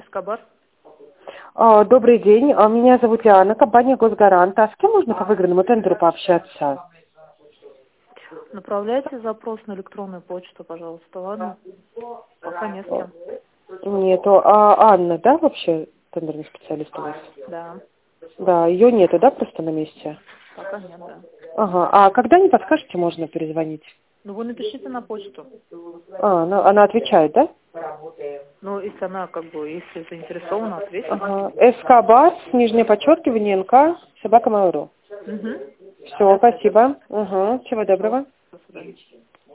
Эскобар. Добрый день, меня зовут Диана, компания Госгарант. А с кем можно по выигранному тендеру пообщаться? Направляйте запрос на электронную почту, пожалуйста, ладно? Пока не с кем. Нету. А Анна, да, вообще тендерный специалист у вас? Да. Да, ее нету, да, просто на месте? Пока нет, да. Ага, а когда не подскажете, можно перезвонить? Ну, вы напишите на почту. Она отвечает, да? Ну, если она, если заинтересована, ответит. Ага. Эскобар, нижнее подчеркивание, НК, собака Mail.ru. Угу. Все, спасибо. Ага, всего доброго. До свидания.